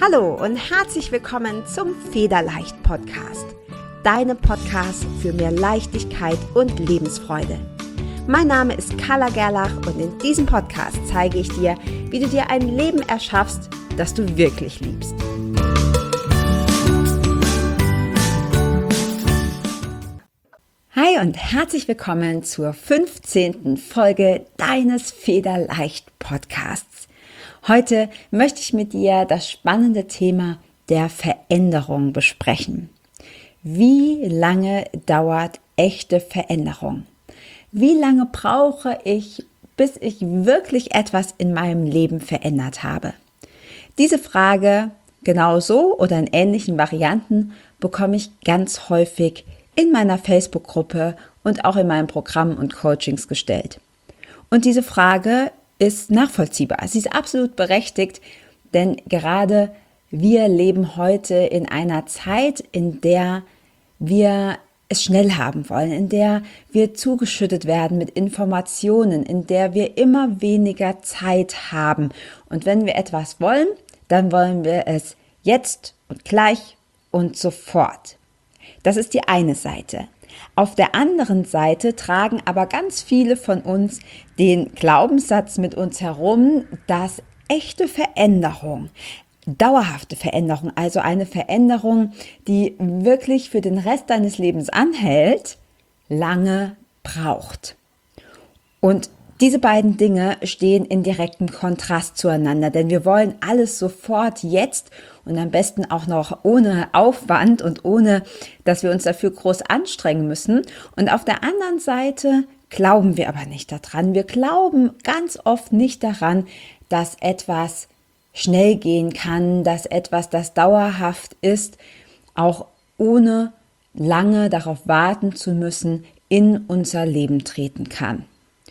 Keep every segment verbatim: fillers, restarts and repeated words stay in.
Hallo und herzlich willkommen zum Federleicht Podcast, deinem Podcast für mehr Leichtigkeit und Lebensfreude. Mein Name ist Carla Gerlach und in diesem Podcast zeige ich dir, wie du dir ein Leben erschaffst, das du wirklich liebst. Hi und herzlich willkommen zur fünfzehnten Folge deines Federleicht Podcasts. Heute möchte ich mit dir das spannende Thema der Veränderung besprechen. Wie lange dauert echte Veränderung? Wie lange brauche ich, bis ich wirklich etwas in meinem Leben verändert habe? Diese Frage, genauso oder in ähnlichen Varianten, bekomme ich ganz häufig in meiner Facebook-Gruppe und auch in meinen Programmen und Coachings gestellt. Und diese Frage ist nachvollziehbar. Sie ist absolut berechtigt, denn gerade wir leben heute in einer Zeit, in der wir es schnell haben wollen, in der wir zugeschüttet werden mit Informationen, in der wir immer weniger Zeit haben. Und wenn wir etwas wollen, dann wollen wir es jetzt und gleich und sofort. Das ist die eine Seite. Auf der anderen Seite tragen aber ganz viele von uns den Glaubenssatz mit uns herum, dass echte Veränderung, dauerhafte Veränderung, also eine Veränderung, die wirklich für den Rest deines Lebens anhält, lange braucht. Und diese beiden Dinge stehen in direktem Kontrast zueinander, denn wir wollen alles sofort jetzt und am besten auch noch ohne Aufwand und ohne, dass wir uns dafür groß anstrengen müssen. Und auf der anderen Seite glauben wir aber nicht daran. Wir glauben ganz oft nicht daran, dass etwas schnell gehen kann, dass etwas, das dauerhaft ist, auch ohne lange darauf warten zu müssen, in unser Leben treten kann.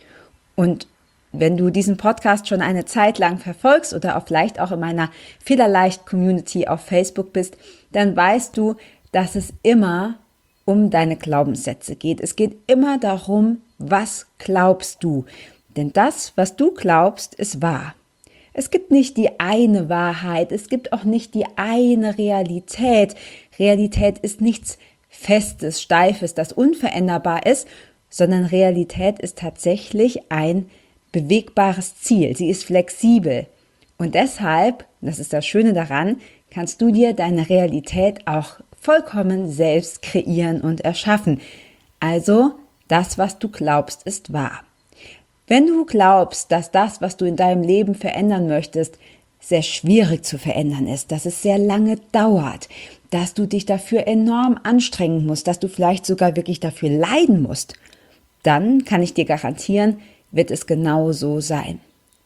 Und wenn du diesen Podcast schon eine Zeit lang verfolgst oder auch vielleicht auch in meiner Federleicht-Community auf Facebook bist, dann weißt du, dass es immer um deine Glaubenssätze geht. Es geht immer darum, was glaubst du? Denn das, was du glaubst, ist wahr. Es gibt nicht die eine Wahrheit, es gibt auch nicht die eine Realität. Realität ist nichts Festes, Steifes, das unveränderbar ist, sondern Realität ist tatsächlich ein bewegbares Ziel. Sie ist flexibel. Und deshalb, das ist das Schöne daran, kannst du dir deine Realität auch vollkommen selbst kreieren und erschaffen. Also, das, was du glaubst, ist wahr. Wenn du glaubst, dass das, was du in deinem Leben verändern möchtest, sehr schwierig zu verändern ist, dass es sehr lange dauert, dass du dich dafür enorm anstrengen musst, dass du vielleicht sogar wirklich dafür leiden musst, dann kann ich dir garantieren, wird es genau so sein.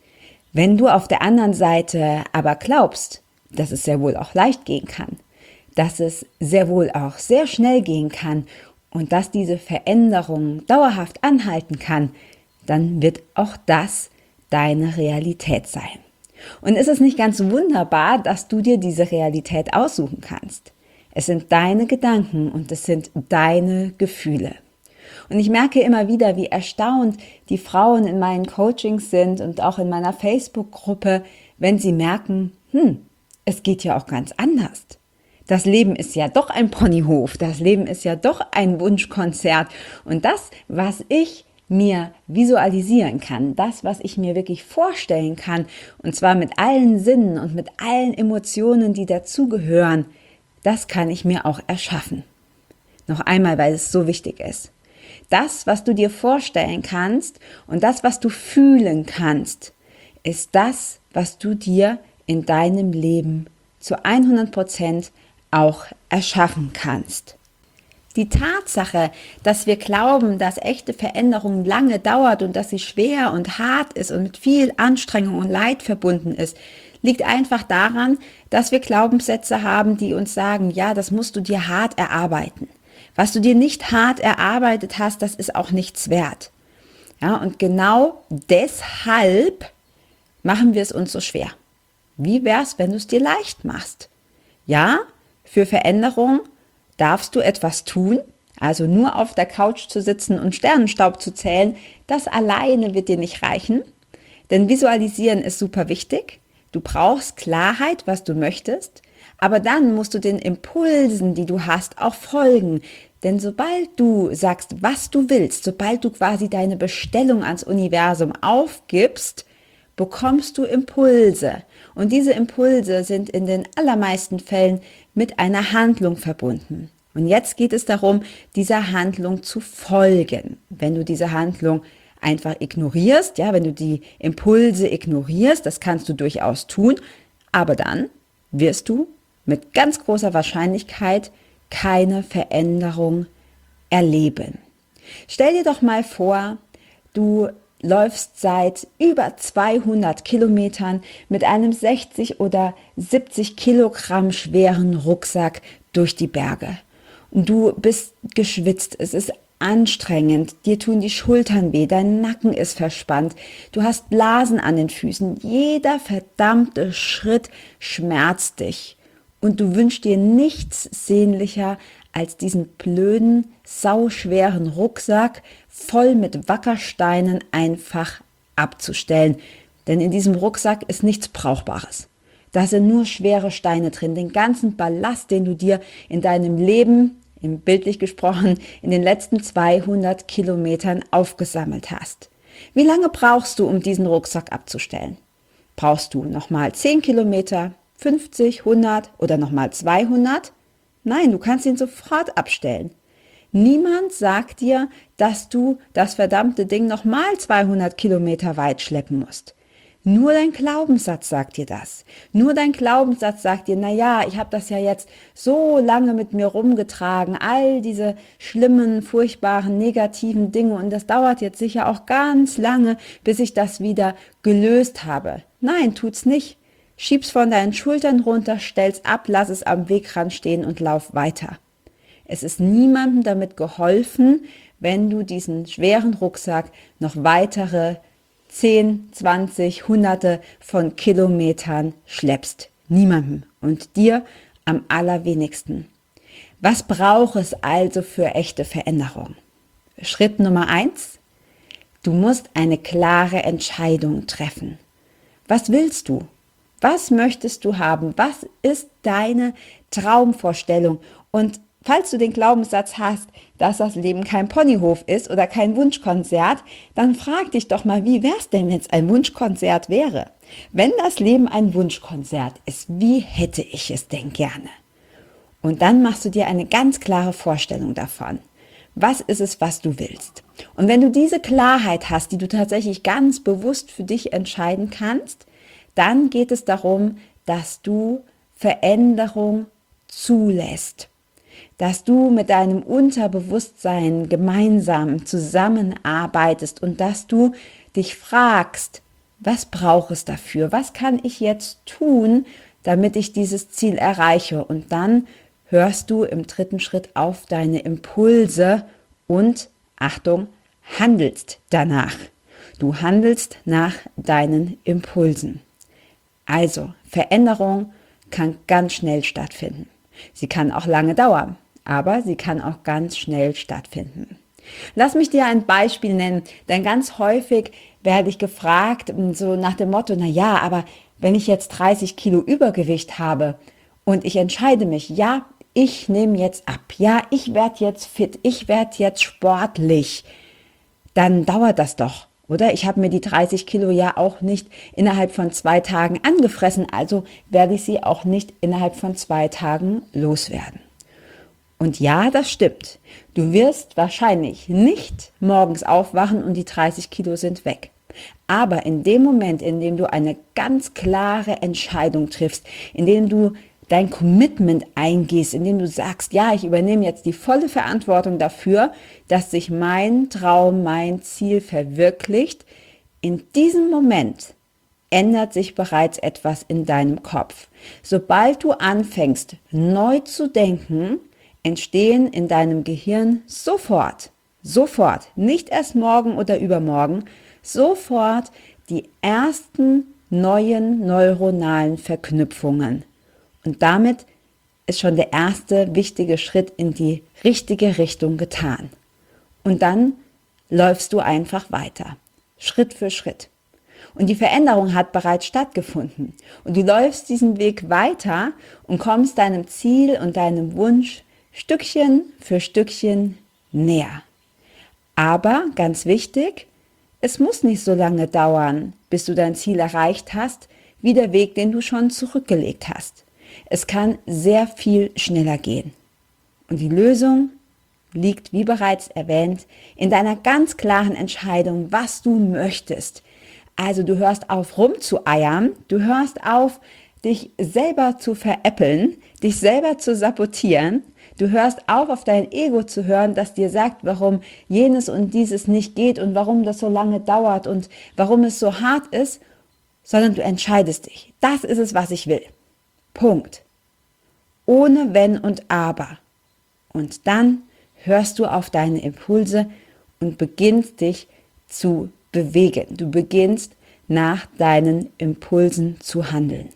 Wenn du auf der anderen Seite aber glaubst, dass es sehr wohl auch leicht gehen kann, dass es sehr wohl auch sehr schnell gehen kann und dass diese Veränderung dauerhaft anhalten kann, dann wird auch das deine Realität sein. Und ist es nicht ganz wunderbar, dass du dir diese Realität aussuchen kannst? Es sind deine Gedanken und es sind deine Gefühle. Und ich merke immer wieder, wie erstaunt die Frauen in meinen Coachings sind und auch in meiner Facebook-Gruppe, wenn sie merken, hm, es geht ja auch ganz anders. Das Leben ist ja doch ein Ponyhof, das Leben ist ja doch ein Wunschkonzert. Und das, was ich mir visualisieren kann, das, was ich mir wirklich vorstellen kann, und zwar mit allen Sinnen und mit allen Emotionen, die dazugehören, das kann ich mir auch erschaffen. Noch einmal, weil es so wichtig ist. Das, was du dir vorstellen kannst und das, was du fühlen kannst, ist das, was du dir in deinem Leben zu hundert Prozent auch erschaffen kannst. Die Tatsache, dass wir glauben, dass echte Veränderung lange dauert und dass sie schwer und hart ist und mit viel Anstrengung und Leid verbunden ist, liegt einfach daran, dass wir Glaubenssätze haben, die uns sagen, ja, das musst du dir hart erarbeiten. Was du dir nicht hart erarbeitet hast, das ist auch nichts wert. Ja, und genau deshalb machen wir es uns so schwer. Wie wär's, wenn du es dir leicht machst? Ja, für Veränderung darfst du etwas tun, also nur auf der Couch zu sitzen und Sternenstaub zu zählen, das alleine wird dir nicht reichen. Denn visualisieren ist super wichtig. Du brauchst Klarheit, was du möchtest, aber dann musst du den Impulsen, die du hast, auch folgen. Denn sobald du sagst, was du willst, sobald du quasi deine Bestellung ans Universum aufgibst, bekommst du Impulse. Und diese Impulse sind in den allermeisten Fällen mit einer Handlung verbunden. Und jetzt geht es darum, dieser Handlung zu folgen. Wenn du diese Handlung einfach ignorierst, ja, wenn du die Impulse ignorierst, das kannst du durchaus tun, aber dann wirst du mit ganz großer Wahrscheinlichkeit keine Veränderung erleben. Stell dir doch mal vor, du läufst seit über zweihundert Kilometern mit einem sechzig oder siebzig Kilogramm schweren Rucksack durch die Berge. Und du bist geschwitzt, es ist anstrengend, dir tun die Schultern weh, dein Nacken ist verspannt, du hast Blasen an den Füßen, jeder verdammte Schritt schmerzt dich. Und du wünschst dir nichts sehnlicher, als diesen blöden, sauschweren Rucksack voll mit Wackersteinen einfach abzustellen. Denn in diesem Rucksack ist nichts Brauchbares. Da sind nur schwere Steine drin, den ganzen Ballast, den du dir in deinem Leben, im bildlich gesprochen, in den letzten zweihundert Kilometern aufgesammelt hast. Wie lange brauchst du, um diesen Rucksack abzustellen? Brauchst du nochmal zehn Kilometer, fünfzig, hundert oder nochmal zweihundert? Nein, du kannst ihn sofort abstellen. Niemand sagt dir, dass du das verdammte Ding nochmal zweihundert Kilometer weit schleppen musst. Nur dein Glaubenssatz sagt dir das. Nur dein Glaubenssatz sagt dir, na ja, ich habe das ja jetzt so lange mit mir rumgetragen, all diese schlimmen, furchtbaren, negativen Dinge und das dauert jetzt sicher auch ganz lange, bis ich das wieder gelöst habe. Nein, tut's nicht. Schieb's von deinen Schultern runter, stell's ab, lass es am Wegrand stehen und lauf weiter. Es ist niemandem damit geholfen, wenn du diesen schweren Rucksack noch weitere zehn, zwanzig, hunderte von Kilometern schleppst. Niemandem und dir am allerwenigsten. Was braucht es also für echte Veränderung? Schritt Nummer eins. Du musst eine klare Entscheidung treffen. Was willst du? Was möchtest du haben? Was ist deine Traumvorstellung? Und falls du den Glaubenssatz hast, dass das Leben kein Ponyhof ist oder kein Wunschkonzert, dann frag dich doch mal, wie wär's denn, wenn es ein Wunschkonzert wäre? Wenn das Leben ein Wunschkonzert ist, wie hätte ich es denn gerne? Und dann machst du dir eine ganz klare Vorstellung davon. Was ist es, was du willst? Und wenn du diese Klarheit hast, die du tatsächlich ganz bewusst für dich entscheiden kannst, dann geht es darum, dass du Veränderung zulässt. Dass du mit deinem Unterbewusstsein gemeinsam zusammenarbeitest und dass du dich fragst, was braucht es dafür? Was kann ich jetzt tun, damit ich dieses Ziel erreiche? Und dann hörst du im dritten Schritt auf deine Impulse und, Achtung, handelst danach. Du handelst nach deinen Impulsen. Also, Veränderung kann ganz schnell stattfinden. Sie kann auch lange dauern, aber sie kann auch ganz schnell stattfinden. Lass mich dir ein Beispiel nennen, denn ganz häufig werde ich gefragt, so nach dem Motto, na ja, aber wenn ich jetzt dreißig Kilo Übergewicht habe und ich entscheide mich, ja, ich nehme jetzt ab, ja, ich werde jetzt fit, ich werde jetzt sportlich, dann dauert das doch. Oder ich habe mir die dreißig Kilo ja auch nicht innerhalb von zwei Tagen angefressen, also werde ich sie auch nicht innerhalb von zwei Tagen loswerden. Und ja, das stimmt. Du wirst wahrscheinlich nicht morgens aufwachen und die dreißig Kilo sind weg. Aber in dem Moment, in dem du eine ganz klare Entscheidung triffst, in dem du dein Commitment eingehst, indem du sagst, ja, ich übernehme jetzt die volle Verantwortung dafür, dass sich mein Traum, mein Ziel verwirklicht. In diesem Moment ändert sich bereits etwas in deinem Kopf. Sobald du anfängst, neu zu denken, entstehen in deinem Gehirn sofort, sofort, nicht erst morgen oder übermorgen, sofort die ersten neuen neuronalen Verknüpfungen. Und damit ist schon der erste wichtige Schritt in die richtige Richtung getan. Und dann läufst du einfach weiter, Schritt für Schritt. Und die Veränderung hat bereits stattgefunden. Und du läufst diesen Weg weiter und kommst deinem Ziel und deinem Wunsch Stückchen für Stückchen näher. Aber ganz wichtig, es muss nicht so lange dauern, bis du dein Ziel erreicht hast, wie der Weg, den du schon zurückgelegt hast. Es kann sehr viel schneller gehen. Und die Lösung liegt, wie bereits erwähnt, in deiner ganz klaren Entscheidung, was du möchtest. Also du hörst auf rumzueiern, du hörst auf, dich selber zu veräppeln, dich selber zu sabotieren. Du hörst auf, auf dein Ego zu hören, das dir sagt, warum jenes und dieses nicht geht und warum das so lange dauert und warum es so hart ist, sondern du entscheidest dich. Das ist es, was ich will. Punkt. Ohne Wenn und Aber. Und dann hörst du auf deine Impulse und beginnst dich zu bewegen. Du beginnst nach deinen Impulsen zu handeln.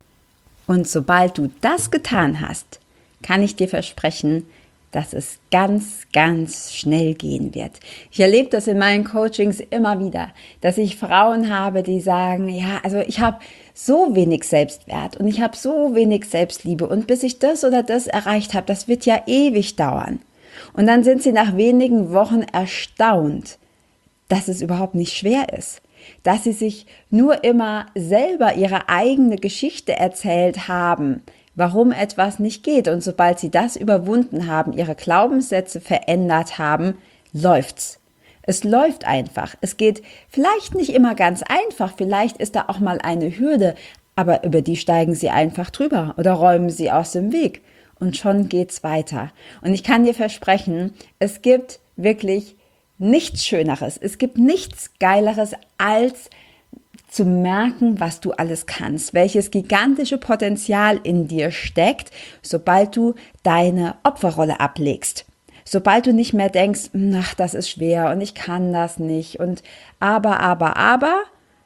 Und sobald du das getan hast, kann ich dir versprechen, dass es ganz, ganz schnell gehen wird. Ich erlebe das in meinen Coachings immer wieder, dass ich Frauen habe, die sagen, ja, also ich habe so wenig Selbstwert und ich habe so wenig Selbstliebe und bis ich das oder das erreicht habe, das wird ja ewig dauern. Und dann sind sie nach wenigen Wochen erstaunt, dass es überhaupt nicht schwer ist, dass sie sich nur immer selber ihre eigene Geschichte erzählt haben, warum etwas nicht geht. Und sobald sie das überwunden haben, ihre Glaubenssätze verändert haben, läuft's. Es läuft einfach. Es geht vielleicht nicht immer ganz einfach, vielleicht ist da auch mal eine Hürde, aber über die steigen sie einfach drüber oder räumen sie aus dem Weg. Und schon geht's weiter. Und ich kann dir versprechen, es gibt wirklich nichts Schöneres, es gibt nichts Geileres, als zu merken, was du alles kannst, welches gigantische Potenzial in dir steckt, sobald du deine Opferrolle ablegst. Sobald du nicht mehr denkst, ach, das ist schwer und ich kann das nicht und aber, aber, aber,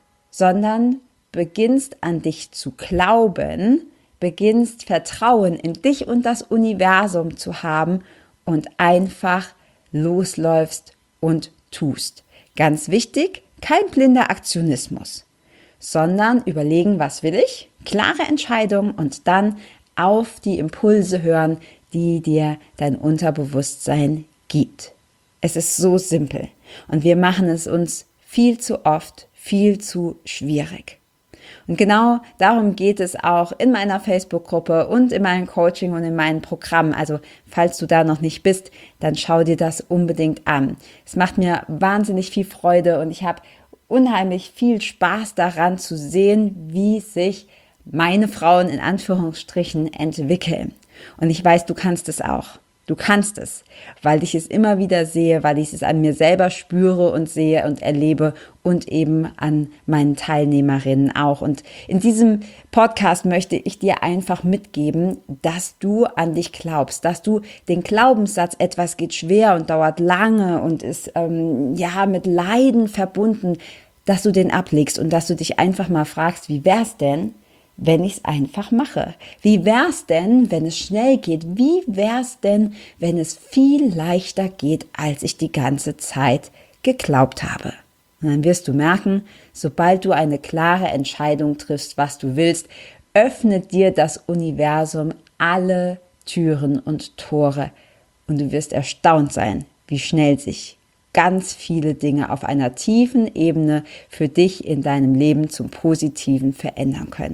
sondern beginnst an dich zu glauben, beginnst Vertrauen in dich und das Universum zu haben und einfach losläufst und tust. Ganz wichtig, kein blinder Aktionismus, sondern überlegen, was will ich? Klare Entscheidung und dann auf die Impulse hören, die dir dein Unterbewusstsein gibt. Es ist so simpel und wir machen es uns viel zu oft, viel zu schwierig. Und genau darum geht es auch in meiner Facebook-Gruppe und in meinem Coaching und in meinem Programm. Also falls du da noch nicht bist, dann schau dir das unbedingt an. Es macht mir wahnsinnig viel Freude und ich habe unheimlich viel Spaß daran zu sehen, wie sich meine Frauen in Anführungsstrichen entwickeln. Und ich weiß, du kannst es auch. Du kannst es, weil ich es immer wieder sehe, weil ich es an mir selber spüre und sehe und erlebe und eben an meinen Teilnehmerinnen auch. Und in diesem Podcast möchte ich dir einfach mitgeben, dass du an dich glaubst, dass du den Glaubenssatz, etwas geht schwer und dauert lange und ist ähm, ja mit Leiden verbunden, dass du den ablegst und dass du dich einfach mal fragst, wie wär's denn, wenn ich es einfach mache? Wie wär's denn, wenn es schnell geht? Wie wär's denn, wenn es viel leichter geht, als ich die ganze Zeit geglaubt habe? Und dann wirst du merken, sobald du eine klare Entscheidung triffst, was du willst, öffnet dir das Universum alle Türen und Tore und du wirst erstaunt sein, wie schnell sich ganz viele Dinge auf einer tiefen Ebene für dich in deinem Leben zum Positiven verändern können.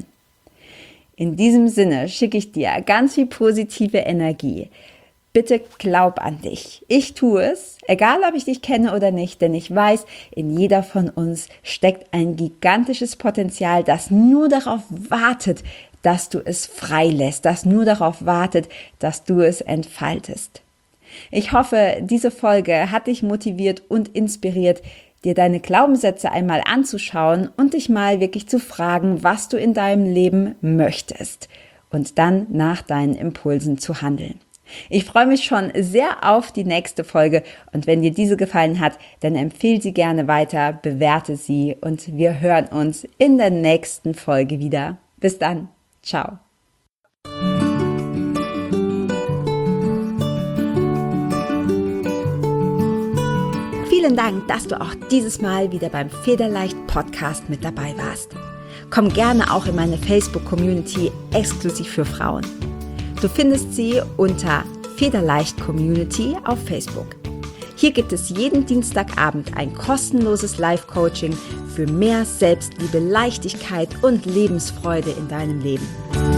In diesem Sinne schicke ich dir ganz viel positive Energie. Bitte glaub an dich. Ich tue es, egal ob ich dich kenne oder nicht, denn ich weiß, in jeder von uns steckt ein gigantisches Potenzial, das nur darauf wartet, dass du es freilässt, das nur darauf wartet, dass du es entfaltest. Ich hoffe, diese Folge hat dich motiviert und inspiriert, dir deine Glaubenssätze einmal anzuschauen und dich mal wirklich zu fragen, was du in deinem Leben möchtest und dann nach deinen Impulsen zu handeln. Ich freue mich schon sehr auf die nächste Folge und wenn dir diese gefallen hat, dann empfehle sie gerne weiter, bewerte sie und wir hören uns in der nächsten Folge wieder. Bis dann. Ciao. Vielen Dank, dass du auch dieses Mal wieder beim Federleicht Podcast mit dabei warst. Komm gerne auch in meine Facebook-Community exklusiv für Frauen. Du findest sie unter Federleicht Community auf Facebook. Hier gibt es jeden Dienstagabend ein kostenloses Live-Coaching für mehr Selbstliebe, Leichtigkeit und Lebensfreude in deinem Leben.